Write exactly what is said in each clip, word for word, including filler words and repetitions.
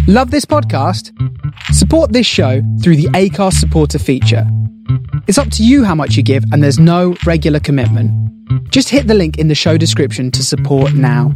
Love this podcast? Support this show through the Acast supporter feature. It's up to you how much you give, and there's no regular commitment. Just hit the link in the show description to support now.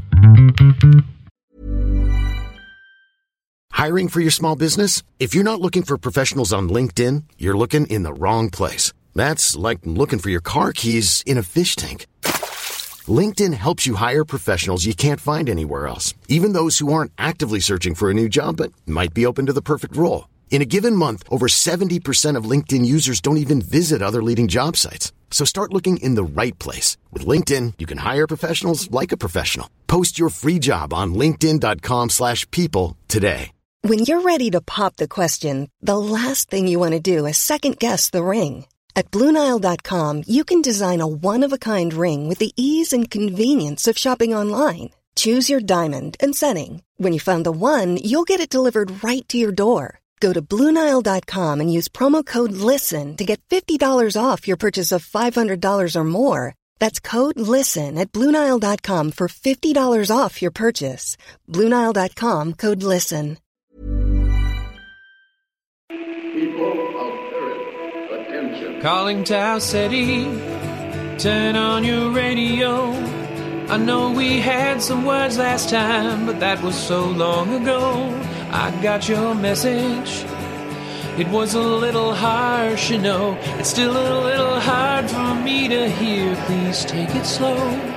Hiring for your small business? If you're not looking for professionals on LinkedIn, you're looking in the wrong place. That's like looking for your car keys in a fish tank. LinkedIn helps you hire professionals you can't find anywhere else, even those who aren't actively searching for a new job but might be open to the perfect role. In a given month, over seventy percent of LinkedIn users don't even visit other leading job sites. So start looking in the right place. With LinkedIn, you can hire professionals like a professional. Post your free job on linkedin.com slash people today. When you're ready to pop the question, the last thing you want to do is second-guess the ring. At Blue Nile dot com, you can design a one-of-a-kind ring with the ease and convenience of shopping online. Choose your diamond and setting. When you find the one, you'll get it delivered right to your door. Go to Blue Nile dot com and use promo code LISTEN to get fifty dollars off your purchase of five hundred dollars or more. That's code LISTEN at Blue Nile dot com for fifty dollars off your purchase. Blue Nile dot com, code LISTEN. Calling Tau City, turn on your radio. I know we had some words last time, but that was so long ago. I got your message. It was a little harsh, you know. It's still a little hard for me to hear. Please take it slow.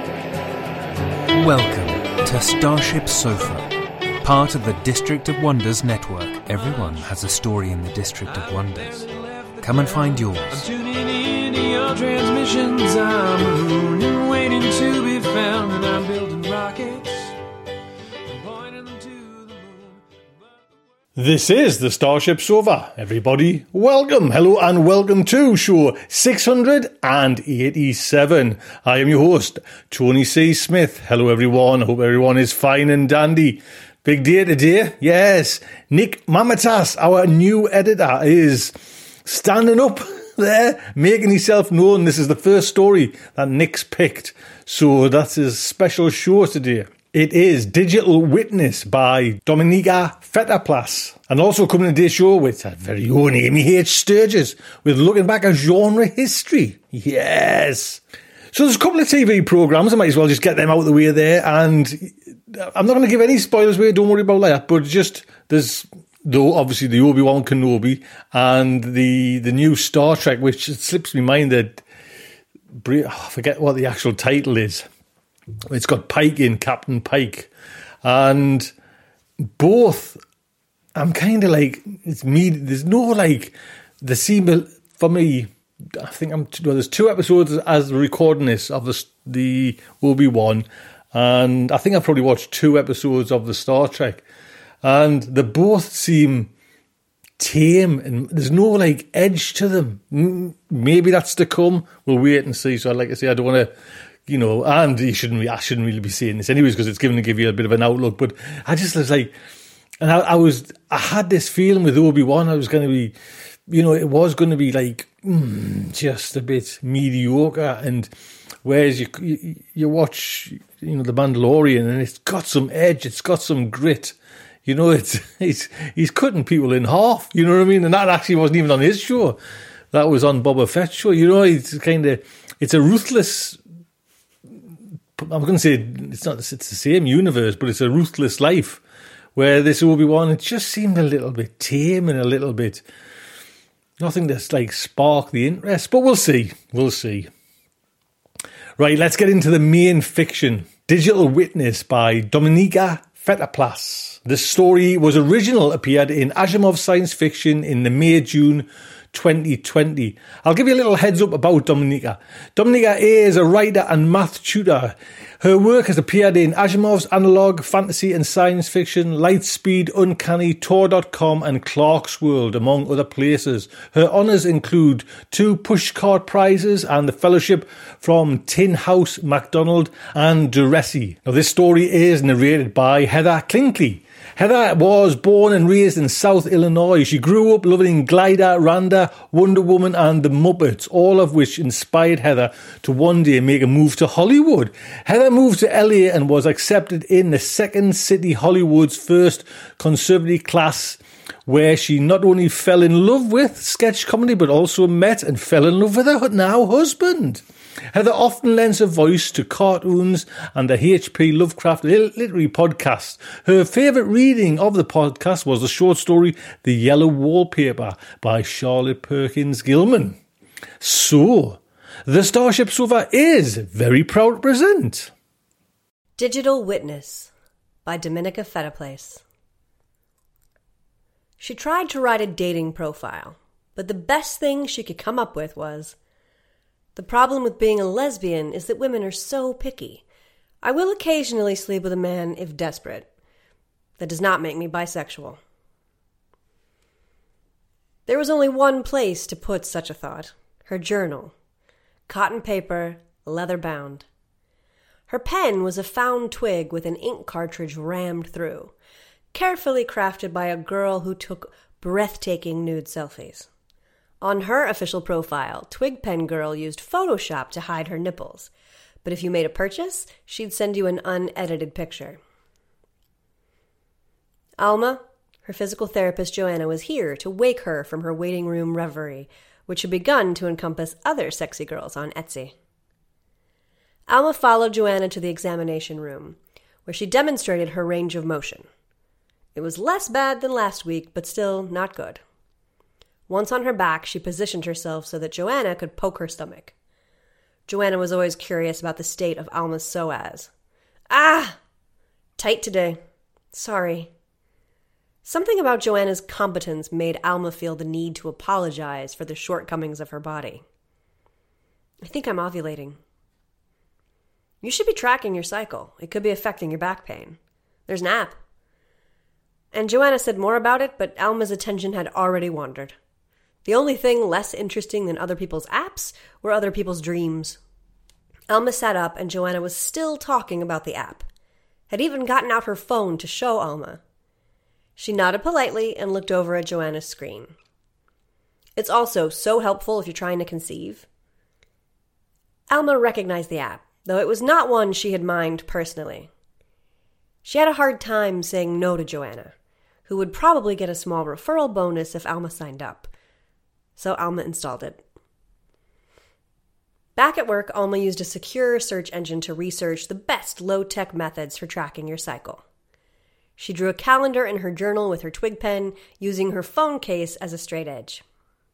Welcome to Starship Sofa, part of the District of Wonders network. Everyone has a story in the District of Wonders. Come and find yours. I'm tuning in to your transmissions. I'm mooning, waiting to be found, and I'm building rockets. I'm pointing them to the moon. This is the Starship Sofa. Everybody, welcome, hello, and welcome to show six hundred eighty-seven. I am your host, Tony C. Smith. Hello, everyone. Hope everyone is fine and dandy. Big day today. Yes, Nick Mamatas, our new editor, is standing up there, making himself known. This is the first story that Nick's picked, so that's his special show today. It is Digital Witness by Dominika Fetterplas. And also coming to today's show with our very own Amy H. Sturgis with Looking Back at Genre History. Yes. So there's a couple of T V programmes, I might as well just get them out of the way there, and I'm not going to give any spoilers away, don't worry about that, but just, there's though obviously the Obi-Wan Kenobi and the the new Star Trek, which it slips me mind that oh, I forget what the actual title is. It's got Pike in, Captain Pike, and both I'm kind of like, it's me. There's no like the seem for me. I think I'm. Well, there's two episodes as recording this of the the Obi-Wan, and I think I've probably watched two episodes of the Star Trek. And they both seem tame, and there's no like edge to them. Maybe that's to come. We'll wait and see. So I'd like to say, I don't want to, you know, and you shouldn't. Be, I shouldn't really be saying this anyways because it's given to give you a bit of an outlook. But I just was like, and I, I was, I had this feeling with Obi-Wan, I was going to be, you know, it was going to be like mm, just a bit mediocre. And whereas you, you you watch, you know, The Mandalorian, and it's got some edge, it's got some grit. You know, it's he's he's cutting people in half. You know what I mean? And that actually wasn't even on his show. That was on Boba Fett's show. You know, it's kind of it's a ruthless. I'm going to say it's not. It's the same universe, but it's a ruthless life. Where this Obi-Wan, it just seemed a little bit tame and a little bit nothing that's like spark the interest. But we'll see. We'll see. Right, let's get into the main fiction. Digital Witness by Dominika Fetterplas. The story was original, appeared in Asimov's science fiction in the May-June twenty twenty. I'll give you a little heads up about Dominika. Dominika is a writer and math tutor. Her work has appeared in Asimov's analog, fantasy and science fiction, Lightspeed, Uncanny, Tor dot com and Clarkesworld, among other places. Her honours include two Pushcart Prizes and the Fellowship from Tin House MacDonald and Duresi. Now, this story is narrated by Heather Clinkley. Heather was born and raised in South Illinois. She grew up loving Glider, Randa, Wonder Woman and the Muppets, all of which inspired Heather to one day make a move to Hollywood. Heather moved to L A and was accepted in the Second City, Hollywood's first conservative class, where she not only fell in love with sketch comedy but also met and fell in love with her now husband. Heather often lends her voice to cartoons and the H P Lovecraft literary podcast. Her favourite reading of the podcast was the short story The Yellow Wallpaper by Charlotte Perkins Gilman. So, the Starship Sofa is very proud to present Digital Witness by Dominica Fetaplace. She tried to write a dating profile, but the best thing she could come up with was, "The problem with being a lesbian is that women are so picky. I will occasionally sleep with a man if desperate. That does not make me bisexual." There was only one place to put such a thought: her journal. Cotton paper, leather bound. Her pen was a found twig with an ink cartridge rammed through, carefully crafted by a girl who took breathtaking nude selfies. On her official profile, Twig Pen Girl used Photoshop to hide her nipples, but if you made a purchase, she'd send you an unedited picture. Alma, her physical therapist Joanna, was here to wake her from her waiting room reverie, which had begun to encompass other sexy girls on Etsy. Alma followed Joanna to the examination room, where she demonstrated her range of motion. It was less bad than last week, but still not good. Once on her back, she positioned herself so that Joanna could poke her stomach. Joanna was always curious about the state of Alma's psoas. Ah! Tight today. Sorry. Something about Joanna's competence made Alma feel the need to apologize for the shortcomings of her body. "I think I'm ovulating." "You should be tracking your cycle. It could be affecting your back pain. There's an app." And Joanna said more about it, but Alma's attention had already wandered. The only thing less interesting than other people's apps were other people's dreams. Alma sat up, and Joanna was still talking about the app. Had even gotten out her phone to show Alma. She nodded politely and looked over at Joanna's screen. It's also so helpful if you're trying to conceive. Alma recognized the app, though it was not one she had mined personally. She had a hard time saying no to Joanna, who would probably get a small referral bonus if Alma signed up. So Alma installed it. Back at work, Alma used a secure search engine to research the best low-tech methods for tracking your cycle. She drew a calendar in her journal with her twig pen, using her phone case as a straight edge.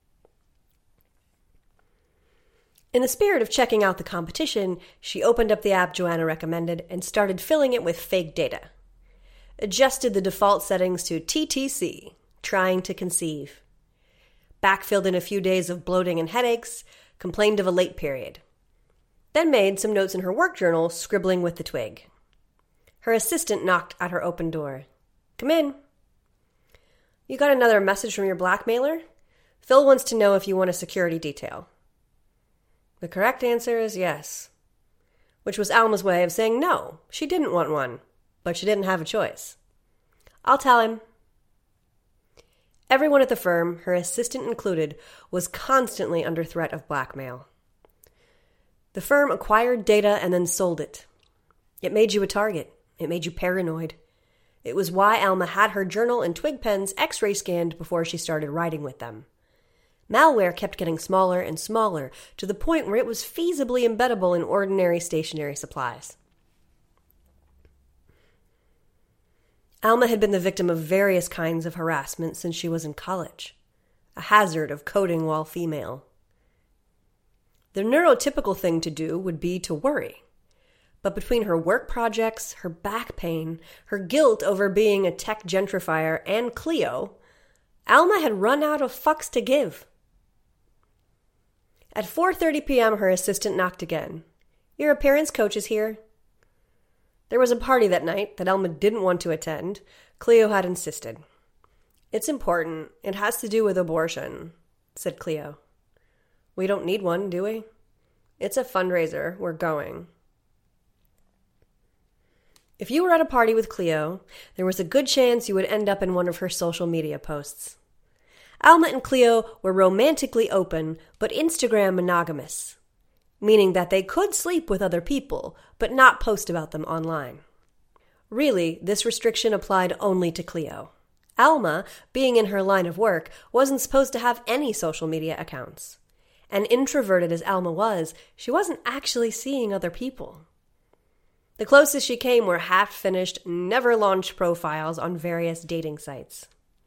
In the spirit of checking out the competition, she opened up the app Joanna recommended and started filling it with fake data. Adjusted the default settings to T T C, trying to conceive. Backfilled in a few days of bloating and headaches, complained of a late period. Then made some notes in her work journal, scribbling with the twig. Her assistant knocked at her open door. "Come in." "You got another message from your blackmailer? Phil wants to know if you want a security detail." The correct answer is yes, which was Alma's way of saying no, she didn't want one, but she didn't have a choice. "I'll tell him." Everyone at the firm, her assistant included, was constantly under threat of blackmail. The firm acquired data and then sold it. It made you a target. It made you paranoid. It was why Alma had her journal and twig pens x-ray scanned before she started writing with them. Malware kept getting smaller and smaller, to the point where it was feasibly embeddable in ordinary stationery supplies. Alma had been the victim of various kinds of harassment since she was in college, a hazard of coding while female. The neurotypical thing to do would be to worry. But between her work projects, her back pain, her guilt over being a tech gentrifier, and Cleo, Alma had run out of fucks to give. At four thirty p.m., her assistant knocked again. "Your appearance coach is here." There was a party that night that Alma didn't want to attend. Cleo had insisted. "It's important. It has to do with abortion," said Cleo. "We don't need one, do we? It's a fundraiser. We're going." If you were at a party with Cleo, there was a good chance you would end up in one of her social media posts. Alma and Cleo were romantically open, but Instagram monogamous, meaning that they could sleep with other people, but not post about them online. Really, this restriction applied only to Cleo. Alma, being in her line of work, wasn't supposed to have any social media accounts. And introverted as Alma was, she wasn't actually seeing other people. The closest she came were half-finished, never-launched profiles on various dating sites.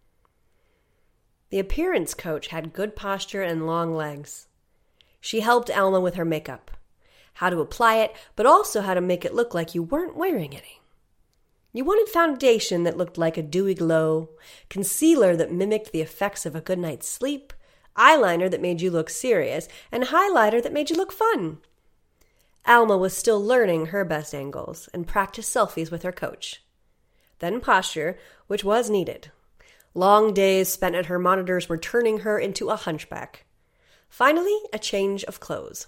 The appearance coach had good posture and long legs. She helped Alma with her makeup, how to apply it, but also how to make it look like you weren't wearing any. You wanted foundation that looked like a dewy glow, concealer that mimicked the effects of a good night's sleep, eyeliner that made you look serious, and highlighter that made you look fun. Alma was still learning her best angles and practiced selfies with her coach. Then posture, which was needed. Long days spent at her monitors were turning her into a hunchback. Finally, a change of clothes.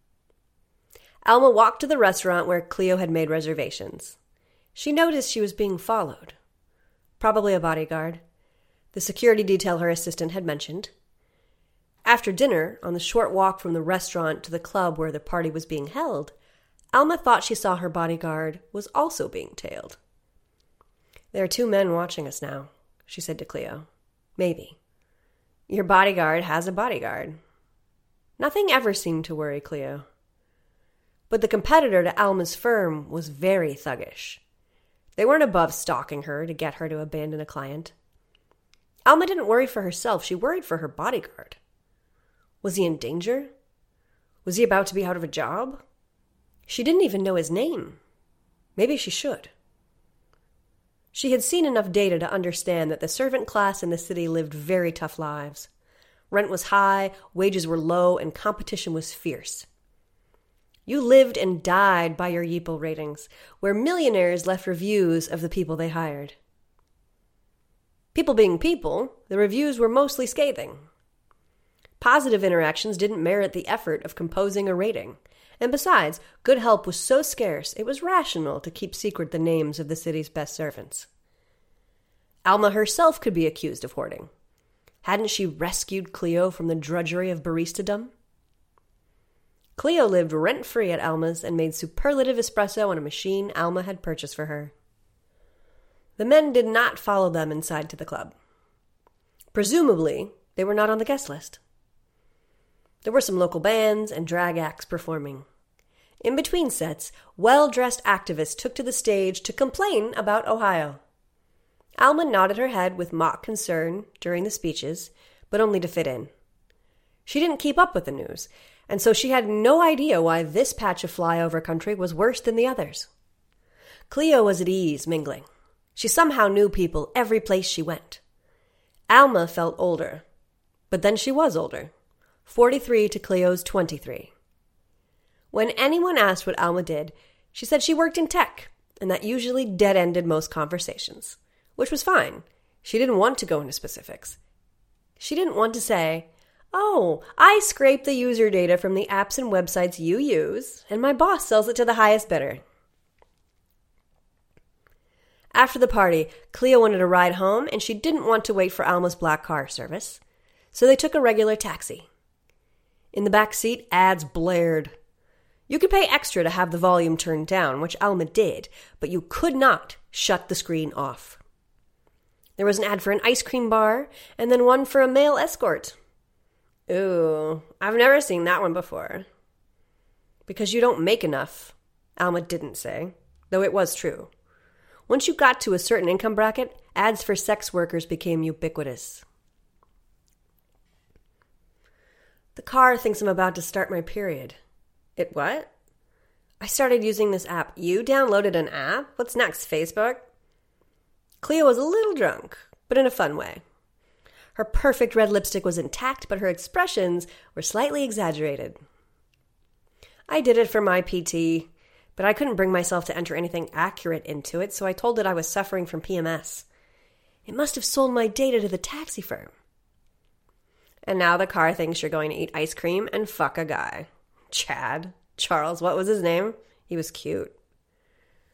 Alma walked to the restaurant where Cleo had made reservations. She noticed she was being followed. Probably a bodyguard. The security detail her assistant had mentioned. After dinner, on the short walk from the restaurant to the club where the party was being held, Alma thought she saw her bodyguard was also being tailed. "There are two men watching us now," she said to Cleo. "Maybe. Your bodyguard has a bodyguard." Nothing ever seemed to worry Cleo. But the competitor to Alma's firm was very thuggish. They weren't above stalking her to get her to abandon a client. Alma didn't worry for herself, she worried for her bodyguard. Was he in danger? Was he about to be out of a job? She didn't even know his name. Maybe she should. She had seen enough data to understand that the servant class in the city lived very tough lives. Rent was high, wages were low, and competition was fierce. You lived and died by your Yeeple ratings, where millionaires left reviews of the people they hired. People being people, the reviews were mostly scathing. Positive interactions didn't merit the effort of composing a rating. And besides, good help was so scarce, it was rational to keep secret the names of the city's best servants. Alma herself could be accused of hoarding. Hadn't she rescued Cleo from the drudgery of baristadom? Cleo lived rent-free at Alma's and made superlative espresso on a machine Alma had purchased for her. The men did not follow them inside to the club. Presumably, they were not on the guest list. There were some local bands and drag acts performing. In between sets, well-dressed activists took to the stage to complain about Ohio. Alma nodded her head with mock concern during the speeches, but only to fit in. She didn't keep up with the news, and so she had no idea why this patch of flyover country was worse than the others. Cleo was at ease mingling. She somehow knew people every place she went. Alma felt older, but then she was older. forty-three to Cleo's twenty-three. When anyone asked what Alma did, she said she worked in tech, and that usually dead-ended most conversations, which was fine. She didn't want to go into specifics. She didn't want to say, "Oh, I scrape the user data from the apps and websites you use, and my boss sells it to the highest bidder." After the party, Cleo wanted a ride home, and she didn't want to wait for Alma's black car service, so they took a regular taxi. In the back seat, ads blared. You could pay extra to have the volume turned down, which Alma did, but you could not shut the screen off. There was an ad for an ice cream bar, and then one for a male escort. Ooh, I've never seen that one before. Because you don't make enough, Alma didn't say, though it was true. Once you got to a certain income bracket, ads for sex workers became ubiquitous. The car thinks I'm about to start my period. It what? I started using this app. You downloaded an app? What's next, Facebook? Cleo was a little drunk, but in a fun way. Her perfect red lipstick was intact, but her expressions were slightly exaggerated. I did it for my P T, but I couldn't bring myself to enter anything accurate into it, so I told it I was suffering from P M S. It must have sold my data to the taxi firm. And now the car thinks you're going to eat ice cream and fuck a guy. Chad. Charles, what was his name? He was cute.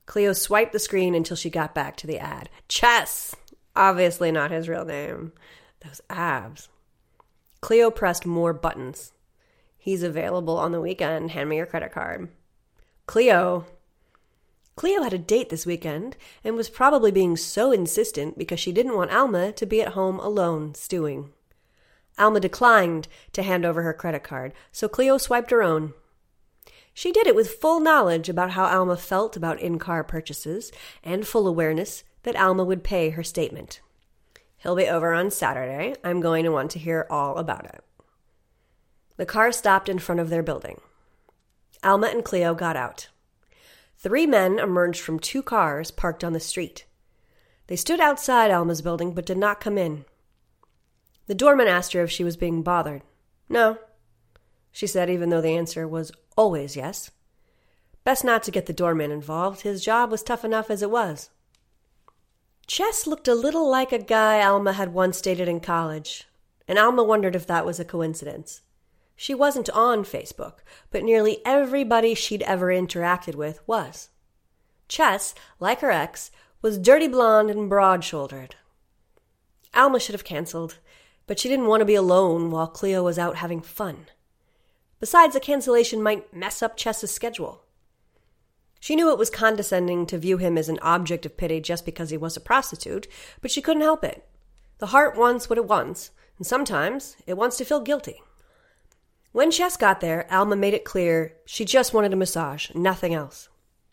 Cleo swiped the screen until she got back to the ad. Chess! Obviously not his real name. Those abs. Cleo pressed more buttons. He's available on the weekend. Hand me your credit card. Cleo. Cleo had a date this weekend and was probably being so insistent because she didn't want Alma to be at home alone, stewing. Alma declined to hand over her credit card, so Cleo swiped her own. She did it with full knowledge about how Alma felt about in-car purchases and full awareness that Alma would pay her statement. He'll be over on Saturday. I'm going to want to hear all about it. The car stopped in front of their building. Alma and Cleo got out. Three men emerged from two cars parked on the street. They stood outside Alma's building but did not come in. The doorman asked her if she was being bothered. No, she said, even though the answer was always yes. Best not to get the doorman involved. His job was tough enough as it was. Chess looked a little like a guy Alma had once dated in college, and Alma wondered if that was a coincidence. She wasn't on Facebook, but nearly everybody she'd ever interacted with was. Chess, like her ex, was dirty blonde and broad-shouldered. Alma should have canceled, but she didn't want to be alone while Cleo was out having fun. Besides, a cancellation might mess up Chess's schedule. She knew it was condescending to view him as an object of pity just because he was a prostitute, but she couldn't help it. The heart wants what it wants, and sometimes it wants to feel guilty. When Chess got there, Alma made it clear she just wanted a massage, nothing else.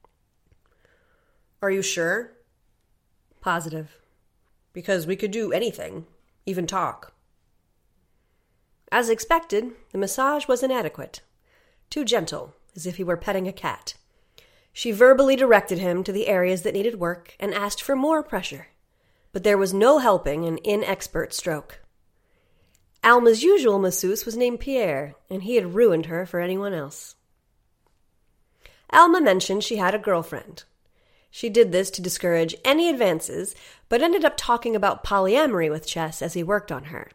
Are you sure? Positive. Because we could do anything, even talk. As expected, the massage was inadequate. Too gentle, as if he were petting a cat. She verbally directed him to the areas that needed work and asked for more pressure. But there was no helping an inexpert stroke. Alma's usual masseuse was named Pierre, and he had ruined her for anyone else. Alma mentioned she had a girlfriend. She did this to discourage any advances, but ended up talking about polyamory with Chess as he worked on her.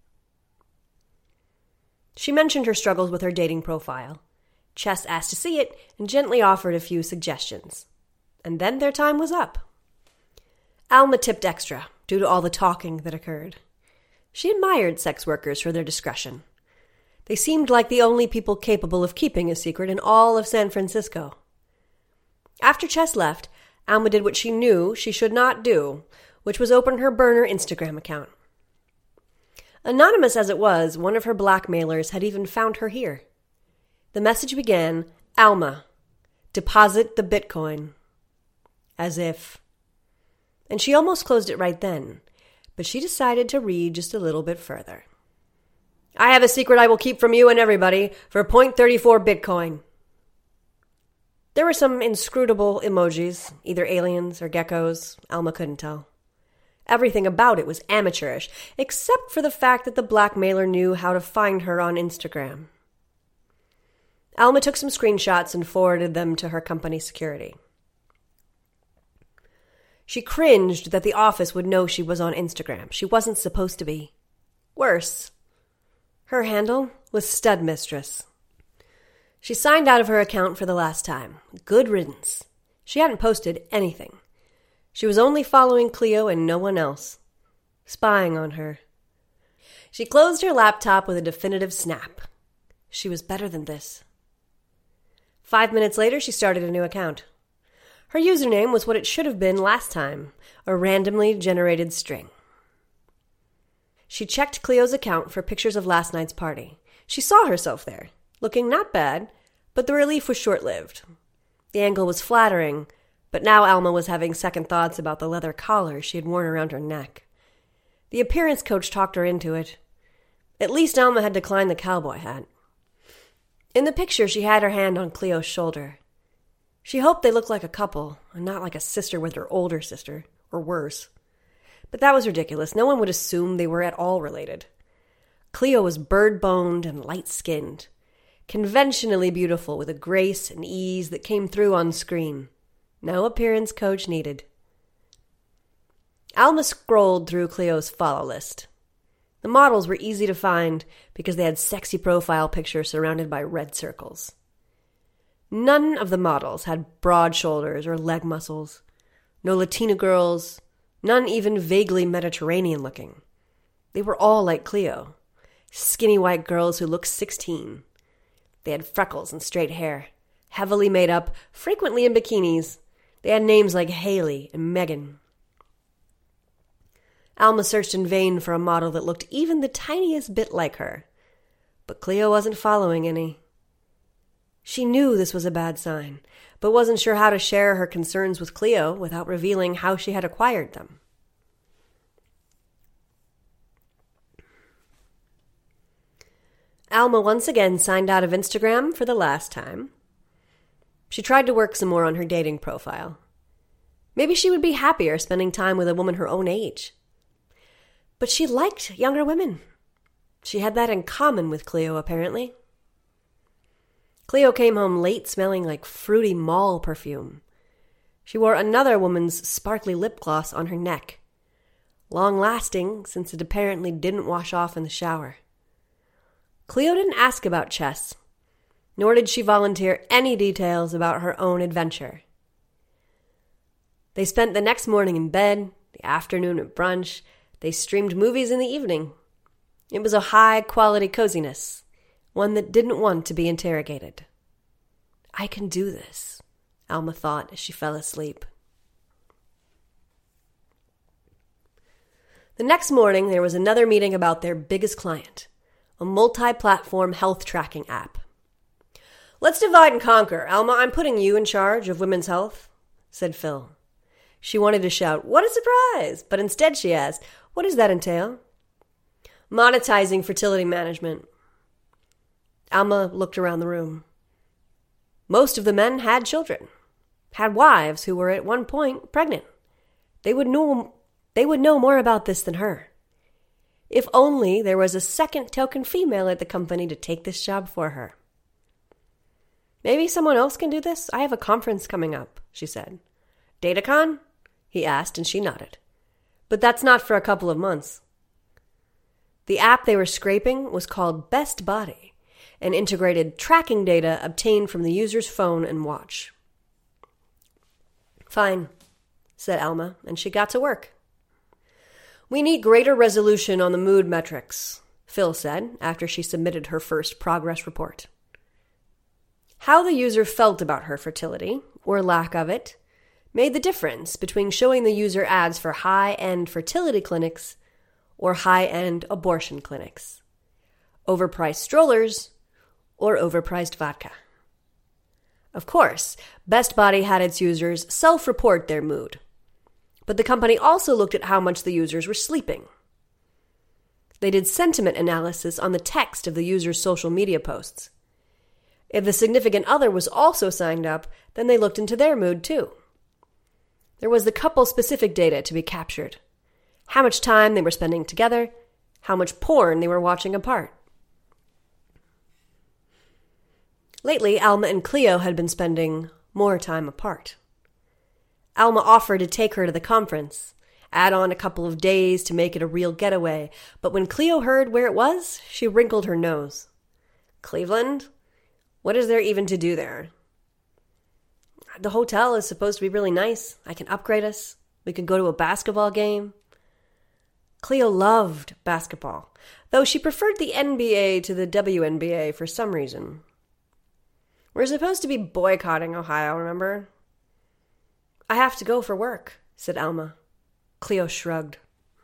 She mentioned her struggles with her dating profile. Chess asked to see it and gently offered a few suggestions. And then their time was up. Alma tipped extra due to all the talking that occurred. She admired sex workers for their discretion. They seemed like the only people capable of keeping a secret in all of San Francisco. After Chess left, Alma did what she knew she should not do, which was open her burner Instagram account. Anonymous as it was, one of her blackmailers had even found her here. The message began, Alma, deposit the Bitcoin. As if. And she almost closed it right then, but she decided to read just a little bit further. I have a secret I will keep from you and everybody for zero point three four Bitcoin. There were some inscrutable emojis, either aliens or geckos. Alma couldn't tell. Everything about it was amateurish, except for the fact that the blackmailer knew how to find her on Instagram. Alma took some screenshots and forwarded them to her company security. She cringed that the office would know she was on Instagram. She wasn't supposed to be. Worse, her handle was Stud Mistress. She signed out of her account for the last time. Good riddance. She hadn't posted anything. She was only following Cleo and no one else. Spying on her. She closed her laptop with a definitive snap. She was better than this. Five minutes later, she started a new account. Her username was what it should have been last time, a randomly generated string. She checked Cleo's account for pictures of last night's party. She saw herself there, looking not bad, but the relief was short-lived. The angle was flattering, but now Alma was having second thoughts about the leather collar she had worn around her neck. The appearance coach talked her into it. At least Alma had declined the cowboy hat. In the picture, she had her hand on Cleo's shoulder. She hoped they looked like a couple, and not like a sister with her older sister, or worse. But that was ridiculous. No one would assume they were at all related. Cleo was bird-boned and light-skinned, conventionally beautiful with a grace and ease that came through on screen. No appearance coach needed. Alma scrolled through Cleo's follow list. The models were easy to find because they had sexy profile pictures surrounded by red circles. None of the models had broad shoulders or leg muscles. No Latina girls, none even vaguely Mediterranean looking. They were all like Cleo, skinny white girls who looked sixteen. They had freckles and straight hair, heavily made up, frequently in bikinis. They had names like Haley and Megan. Alma searched in vain for a model that looked even the tiniest bit like her, but Cleo wasn't following any. She knew this was a bad sign, but wasn't sure how to share her concerns with Cleo without revealing how she had acquired them. Alma once again signed out of Instagram for the last time. She tried to work some more on her dating profile. Maybe she would be happier spending time with a woman her own age. But she liked younger women. She had that in common with Cleo, apparently. Cleo came home late smelling like fruity mall perfume. She wore another woman's sparkly lip gloss on her neck, long-lasting since it apparently didn't wash off in the shower. Cleo didn't ask about chess, nor did she volunteer any details about her own adventure. They spent the next morning in bed, the afternoon at brunch. They streamed movies in the evening. It was a high-quality coziness, one that didn't want to be interrogated. I can do this, Alma thought as she fell asleep. The next morning, there was another meeting about their biggest client, a multi-platform health tracking app. Let's divide and conquer. Alma, I'm putting you in charge of women's health, said Phil. She wanted to shout, what a surprise! But instead she asked, what does that entail? Monetizing fertility management. Alma looked around the room. Most of the men had children, had wives who were at one point pregnant. They would know, they would know more about this than her. If only there was a second token female at the company to take this job for her. Maybe someone else can do this? I have a conference coming up, she said. Datacon? He asked, and she nodded. But that's not for a couple of months. The app they were scraping was called Best Body and integrated tracking data obtained from the user's phone and watch. Fine, said Alma, and she got to work. We need greater resolution on the mood metrics, Phil said after she submitted her first progress report. How the user felt about her fertility, or lack of it, made the difference between showing the user ads for high-end fertility clinics or high-end abortion clinics, overpriced strollers, or overpriced vodka. Of course, Best Body had its users self-report their mood, but the company also looked at how much the users were sleeping. They did sentiment analysis on the text of the user's social media posts. If the significant other was also signed up, then they looked into their mood too. There was the couple-specific data to be captured. How much time they were spending together, how much porn they were watching apart. Lately, Alma and Cleo had been spending more time apart. Alma offered to take her to the conference, add on a couple of days to make it a real getaway, but when Cleo heard where it was, she wrinkled her nose. Cleveland? What is there even to do there? The hotel is supposed to be really nice. I can upgrade us. We can go to a basketball game. Cleo loved basketball, though she preferred the N B A to the W N B A for some reason. We're supposed to be boycotting Ohio, remember? I have to go for work, said Alma. Cleo shrugged.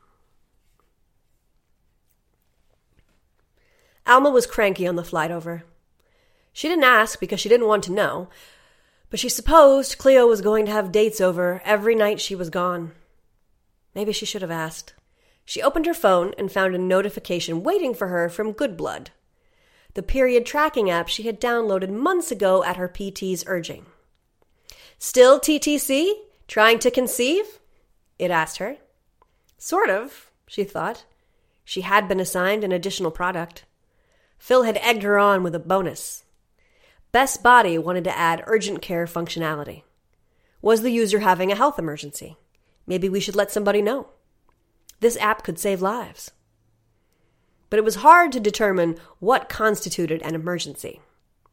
Alma was cranky on the flight over. She didn't ask because she didn't want to know, but she supposed Cleo was going to have dates over every night she was gone. Maybe she should have asked. She opened her phone and found a notification waiting for her from Good Blood, the period tracking app she had downloaded months ago at her P T's urging. Still T T C? Trying to conceive? It asked her. Sort of, she thought. She had been assigned an additional product. Phil had egged her on with a bonus. Best Body wanted to add urgent care functionality. Was the user having a health emergency? Maybe we should let somebody know. This app could save lives. But it was hard to determine what constituted an emergency.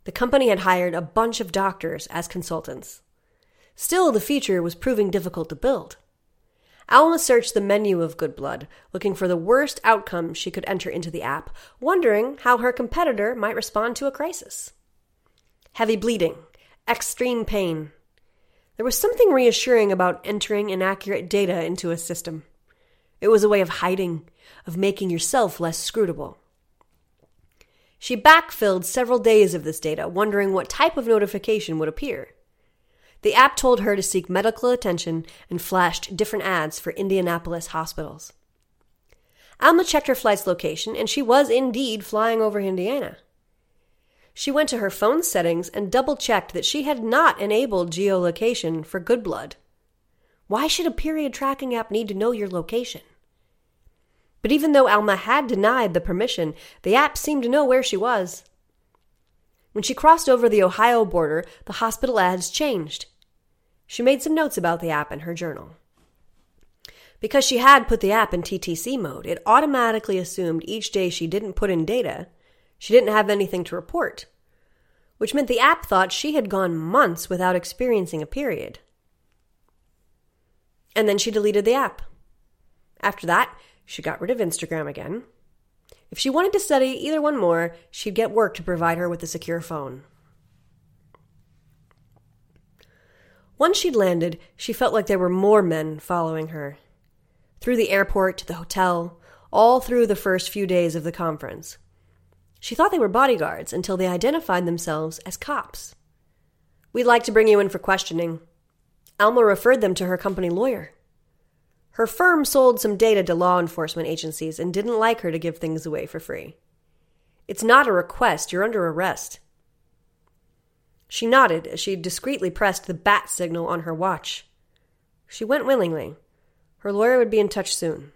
The company had hired a bunch of doctors as consultants. Still, the feature was proving difficult to build. Alma searched the menu of Good Blood, looking for the worst outcome she could enter into the app, wondering how her competitor might respond to a crisis. Heavy bleeding, extreme pain. There was something reassuring about entering inaccurate data into a system. It was a way of hiding, of making yourself less scrutable. She backfilled several days of this data, wondering what type of notification would appear. The app told her to seek medical attention and flashed different ads for Indianapolis hospitals. Alma checked her flight's location, and she was indeed flying over Indiana. She went to her phone settings and double-checked that she had not enabled geolocation for Good Blood. Why should a period tracking app need to know your location? But even though Alma had denied the permission, the app seemed to know where she was. When she crossed over the Ohio border, the hospital ads changed. She made some notes about the app in her journal. Because she had put the app in T T C mode, it automatically assumed each day she didn't put in data, she didn't have anything to report, which meant the app thought she had gone months without experiencing a period. And then she deleted the app. After that, she got rid of Instagram again. If she wanted to study either one more, she'd get work to provide her with a secure phone. Once she'd landed, she felt like there were more men following her. Through the airport to the hotel, all through the first few days of the conference. She thought they were bodyguards until they identified themselves as cops. "We'd like to bring you in for questioning." Alma referred them to her company lawyer. Her firm sold some data to law enforcement agencies and didn't like her to give things away for free. "It's not a request. You're under arrest." She nodded as she discreetly pressed the bat signal on her watch. She went willingly. Her lawyer would be in touch soon.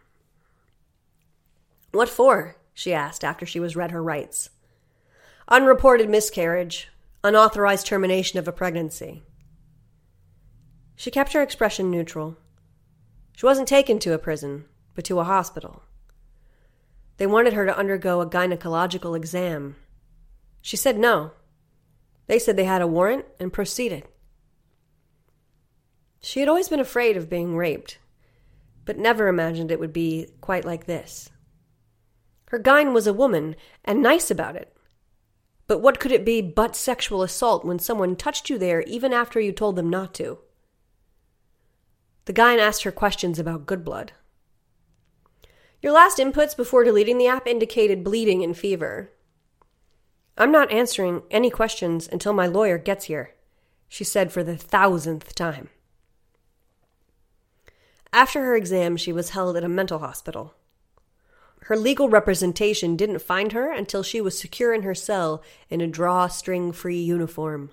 "What for?" she asked after she was read her rights. "Unreported miscarriage. Unauthorized termination of a pregnancy." She kept her expression neutral. She wasn't taken to a prison, but to a hospital. They wanted her to undergo a gynecological exam. She said no. They said they had a warrant and proceeded. She had always been afraid of being raped, but never imagined it would be quite like this. Her gyn was a woman, and nice about it. But what could it be but sexual assault when someone touched you there even after you told them not to? The gyn asked her questions about Good Blood. "Your last inputs before deleting the app indicated bleeding and fever." "I'm not answering any questions until my lawyer gets here," she said for the thousandth time. After her exam, she was held at a mental hospital. Her legal representation didn't find her until she was secure in her cell in a drawstring-free uniform.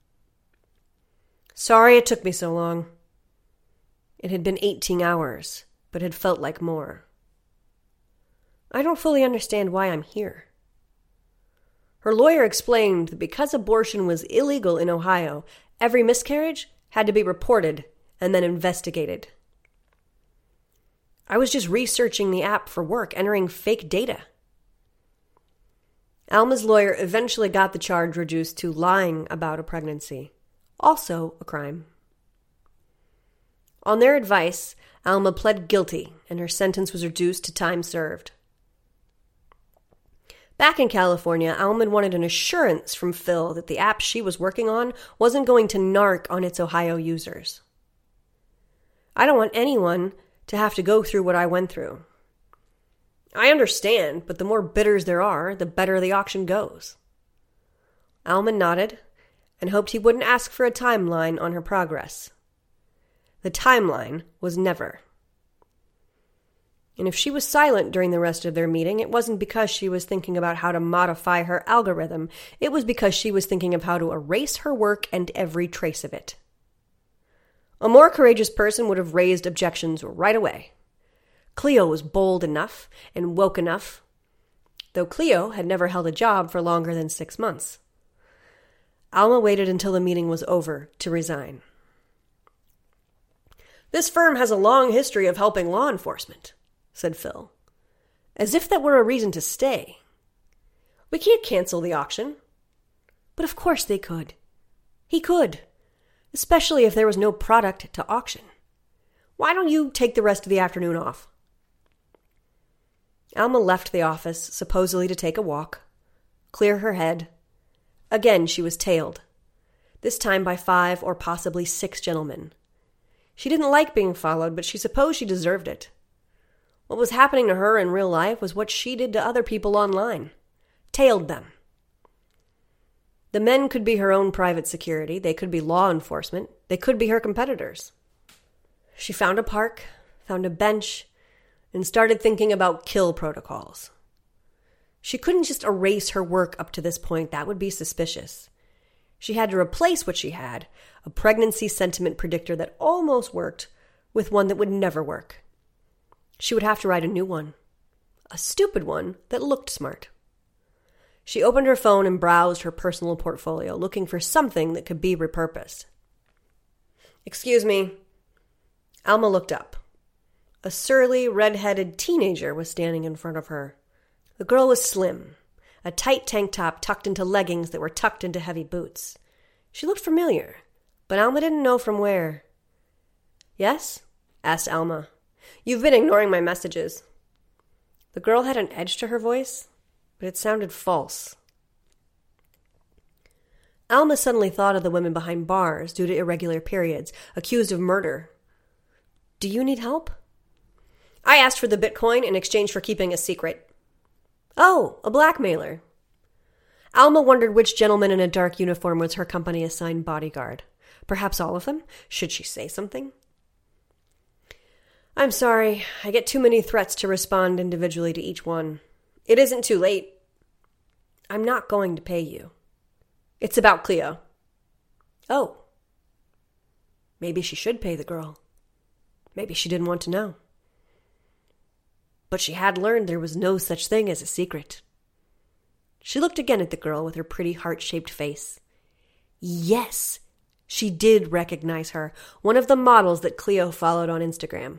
"Sorry it took me so long." It had been eighteen hours, but had felt like more. "I don't fully understand why I'm here." Her lawyer explained that because abortion was illegal in Ohio, every miscarriage had to be reported and then investigated. "I was just researching the app for work, entering fake data." Alma's lawyer eventually got the charge reduced to lying about a pregnancy, also a crime. On their advice, Alma pled guilty, and her sentence was reduced to time served. Back in California, Alma wanted an assurance from Phil that the app she was working on wasn't going to narc on its Ohio users. "I don't want anyone to have to go through what I went through." "I understand, but the more bidders there are, the better the auction goes." Alma nodded and hoped he wouldn't ask for a timeline on her progress. The timeline was never. And if she was silent during the rest of their meeting, it wasn't because she was thinking about how to modify her algorithm. It was because she was thinking of how to erase her work and every trace of it. A more courageous person would have raised objections right away. Cleo was bold enough and woke enough, though Cleo had never held a job for longer than six months. Alma waited until the meeting was over to resign. "This firm has a long history of helping law enforcement," said Phil, as if that were a reason to stay. "We can't cancel the auction." But of course they could. He could. Especially if there was no product to auction. Why don't you take the rest of the afternoon off? Alma left the office, supposedly to take a walk, clear her head. Again she was tailed, this time by five or possibly six gentlemen. She didn't like being followed, but she supposed she deserved it. What was happening to her in real life was what she did to other people online. Tailed them. The men could be her own private security, they could be law enforcement, they could be her competitors. She found a park, found a bench, and started thinking about kill protocols. She couldn't just erase her work up to this point, that would be suspicious. She had to replace what she had, a pregnancy sentiment predictor that almost worked, with one that would never work. She would have to write a new one, a stupid one that looked smart. She opened her phone and browsed her personal portfolio, looking for something that could be repurposed. Excuse me. Alma looked up. A surly, red-headed teenager was standing in front of her. The girl was slim, a tight tank top tucked into leggings that were tucked into heavy boots. She looked familiar, but Alma didn't know from where. Yes? Asked Alma. You've been ignoring my messages. The girl had an edge to her voice, but it sounded false. Alma suddenly thought of the women behind bars due to irregular periods, accused of murder. Do you need help? I asked for the Bitcoin in exchange for keeping a secret. Oh, a blackmailer. Alma wondered which gentleman in a dark uniform was her company-assigned bodyguard. Perhaps all of them? Should she say something? I'm sorry. I get too many threats to respond individually to each one. It isn't too late. I'm not going to pay you. It's about Cleo. Oh. Maybe she should pay the girl. Maybe she didn't want to know. But she had learned there was no such thing as a secret. She looked again at the girl with her pretty heart-shaped face. Yes, she did recognize her, one of the models that Cleo followed on Instagram.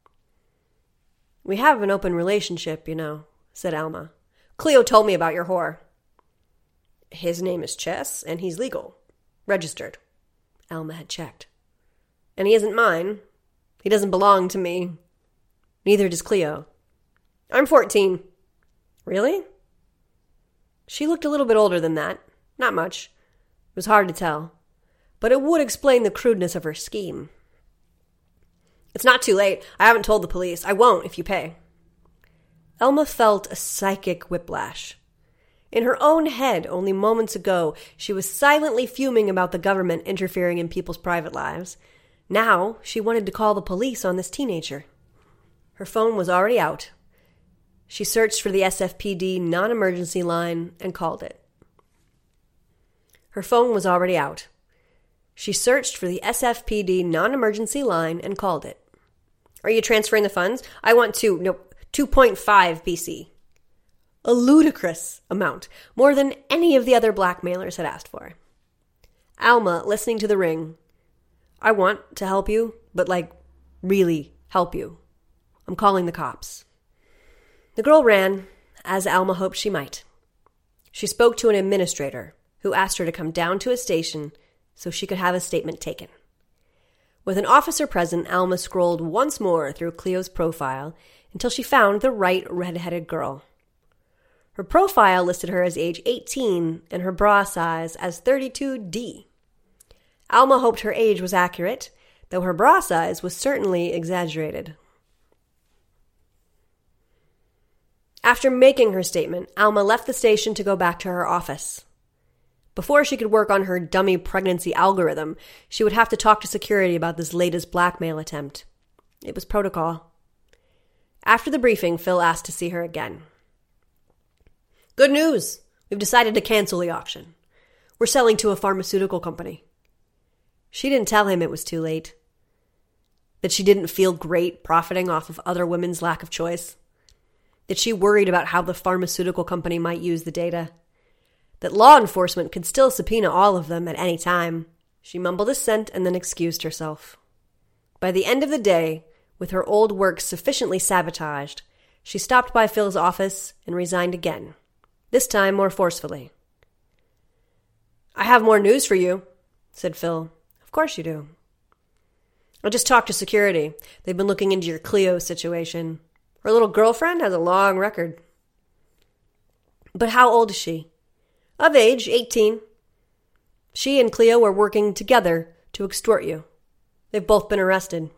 We have an open relationship, you know, said Alma. Cleo told me about your whore. His name is Chess, and he's legal. Registered. Alma had checked. And he isn't mine. He doesn't belong to me. Neither does Cleo. I'm fourteen. Really? She looked a little bit older than that. Not much. It was hard to tell. But it would explain the crudeness of her scheme. It's not too late. I haven't told the police. I won't if you pay. Alma felt a psychic whiplash. In her own head, only moments ago, she was silently fuming about the government interfering in people's private lives. Now, she wanted to call the police on this teenager. Her phone was already out. She searched for the S F P D non-emergency line and called it. Her phone was already out. She searched for the S F P D non-emergency line and called it. Are you transferring the funds? I want to, no, two point five B C. A ludicrous amount, more than any of the other blackmailers had asked for. Alma, listening to the ring. I want to help you, but like, really help you. I'm calling the cops. The girl ran, as Alma hoped she might. She spoke to an administrator, who asked her to come down to a station so she could have a statement taken. With an officer present, Alma scrolled once more through Cleo's profile until she found the right red-headed girl. Her profile listed her as age eighteen and her bra size as thirty-two D. Alma hoped her age was accurate, though her bra size was certainly exaggerated. After making her statement, Alma left the station to go back to her office. Before she could work on her dummy pregnancy algorithm, she would have to talk to security about this latest blackmail attempt. It was protocol. After the briefing, Phil asked to see her again. Good news! We've decided to cancel the auction. We're selling to a pharmaceutical company. She didn't tell him it was too late. That she didn't feel great profiting off of other women's lack of choice. That she worried about how the pharmaceutical company might use the data. That law enforcement could still subpoena all of them at any time. She mumbled assent and then excused herself. By the end of the day, with her old work sufficiently sabotaged, she stopped by Phil's office and resigned again, this time more forcefully. I have more news for you, said Phil. Of course you do. I just talked to security. They've been looking into your Cleo situation. Her little girlfriend has a long record. But how old is she? Of age, eighteen. She and Cleo were working together to extort you. They've both been arrested.